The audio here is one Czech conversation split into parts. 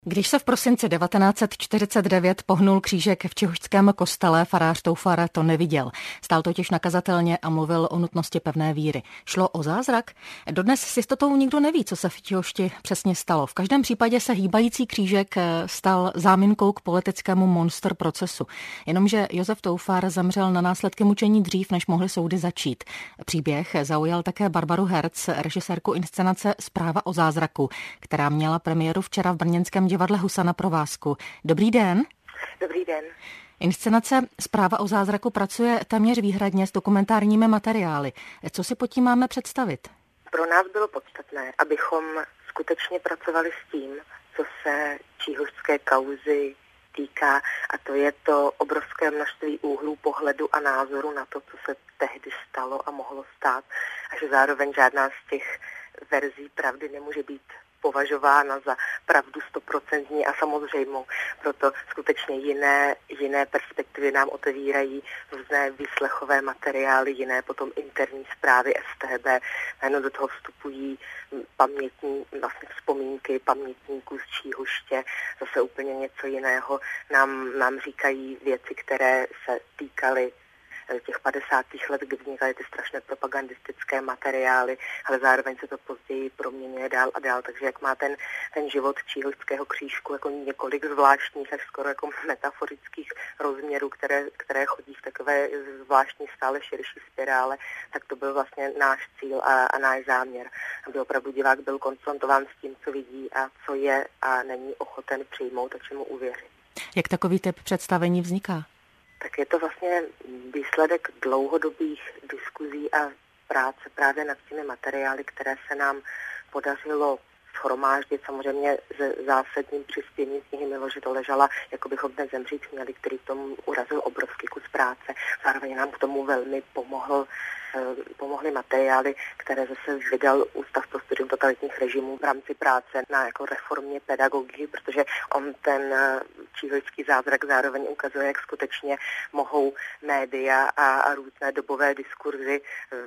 Když se v prosinci 1949 pohnul křížek v Čihořském kostele, farář Toufar to neviděl. Stál totiž nakazatelně a mluvil o nutnosti pevné víry. Šlo o zázrak? Dodnes s jistotou nikdo neví, co se v Čihořti přesně stalo. V každém případě se hýbající křížek stal záminkou k politickému monster procesu. Jenomže Josef Toufar zemřel na následky mučení dřív, než mohly soudy začít. Příběh zaujal také Barbaru Herc, režisérku inscenace Zpráva o zázraku, která měla premiéru včera v brněnském divadle Husa na provázku. Dobrý den. Dobrý den. Inscenace Zpráva o zázraku pracuje téměř výhradně s dokumentárními materiály. Co si pod tím máme představit? Pro nás bylo podstatné, abychom skutečně pracovali s tím, co se číhořské kauzy týká, a to je to obrovské množství úhlů pohledu a názoru na to, co se tehdy stalo a mohlo stát, a že zároveň žádná z těch verzí pravdy nemůže být považována za pravdu 100% a samozřejmou. Proto skutečně jiné perspektivy nám otevírají různé výslechové materiály, jiné potom interní zprávy StB. Najednou do toho vstupují pamětní vlastně vzpomínky pamětníků z Číhoště. Zase úplně něco jiného nám říkají věci, které se týkaly těch 50. let, kdy vznikaly ty strašné propagandistické materiály, ale zároveň se to později proměňuje dál a dál. Takže jak má ten život Číhořského křížku jako několik zvláštních, až skoro jako metaforických rozměrů, které chodí v takové zvláštní stále širší spirále, tak to byl vlastně náš cíl a náš záměr, aby opravdu divák byl konfrontován s tím, co vidí a co je a není ochoten přijmout a čemu uvěřit. Jak takový typ představení vzniká? Tak je to vlastně výsledek dlouhodobých diskuzí a práce právě nad těmi materiály, které se nám podařilo shromáždit. Samozřejmě se zásadním přispěním knihy Miloše Doležala, jako bychom dnes zemřít měli, který k tomu urazil obrovský kus práce. Zároveň nám k tomu velmi pomohly materiály, které zase vydal Ústav pro studium totalitních režimů v rámci práce na jako reformě pedagogiky, protože on ten číhořský zázrak zároveň ukazuje, jak skutečně mohou média a různé dobové diskurzy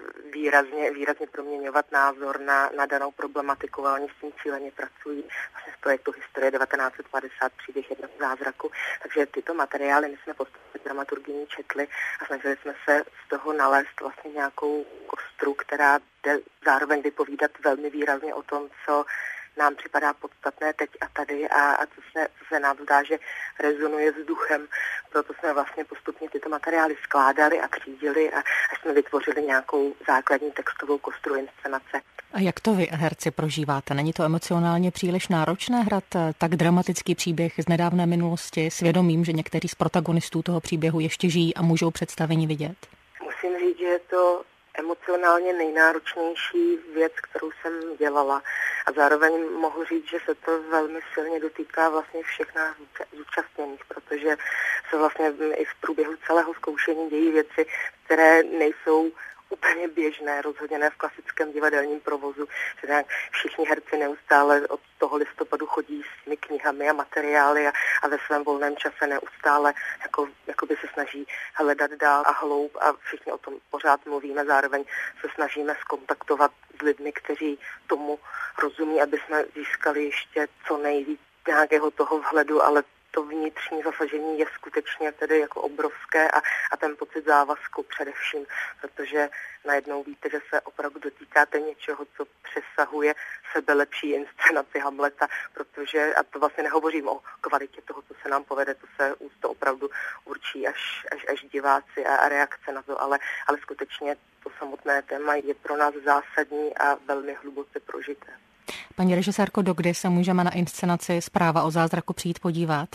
výrazně proměňovat názor na danou problematiku, a oni s tím cíleně pracují vlastně v projektu Historie 1950 příběh jednoho zázraku. Takže tyto materiály my jsme postupně dramaturgyní četli a snažili jsme se z toho nalézt vlastně nějakou kostru, která jde zároveň vypovídat velmi výrazně o tom, co nám připadá podstatné teď a tady a co se nám zdá, že rezonuje s duchem. Proto jsme vlastně postupně tyto materiály skládali a třídili a až jsme vytvořili nějakou základní textovou kostru inscenace. A jak to vy, herci, prožíváte? Není to emocionálně příliš náročné hrát tak dramatický příběh z nedávné minulosti s vědomím, že někteří z protagonistů toho příběhu ještě žijí a můžou představení vidět? Musím říct, že je to emocionálně nejnáročnější věc, kterou jsem dělala. A zároveň mohu říct, že se to velmi silně dotýká vlastně všech nás zúčastněných, protože se vlastně i v průběhu celého zkoušení dějí věci, které nejsou úplně běžné, rozhodně ne v klasickém divadelním provozu, že tak všichni herci neustále od toho listopadu chodí s těmi knihami a materiály a ve svém volném čase neustále jakoby se snaží hledat dál a hloub a všichni o tom pořád mluvíme, zároveň se snažíme zkontaktovat s lidmi, kteří tomu rozumí, aby jsme získali ještě co nejvíc nějakého toho vhledu, ale to vnitřní zasažení je skutečně tedy jako obrovské a ten pocit závazku především, protože najednou víte, že se opravdu dotýkáte něčeho, co přesahuje sebelepší inscenaci Hamleta, protože, a to vlastně nehovořím o kvalitě toho, co se nám povede, to opravdu určí až diváci a reakce na to, ale skutečně to samotné téma je pro nás zásadní a velmi hluboce prožité. Paní režisérko, dokdy se můžeme na inscenaci Zpráva o zázraku přijít podívat?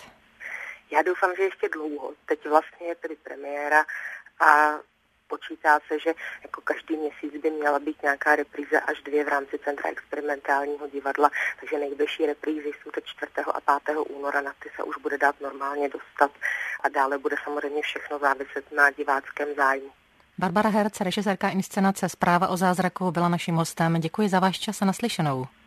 Já doufám, že ještě dlouho. Teď vlastně je tedy premiéra a počítá se, že jako každý měsíc by měla být nějaká repríza až 2 v rámci Centra experimentálního divadla, takže nejbližší reprízy jsou teď 4. a 5. února, na ty se už bude dát normálně dostat a dále bude samozřejmě všechno záviset na diváckém zájmu. Barbara Herc, režisérka inscenace Zpráva o zázraku, byla naším hostem. Děkuji za váš čas a naslyšenou.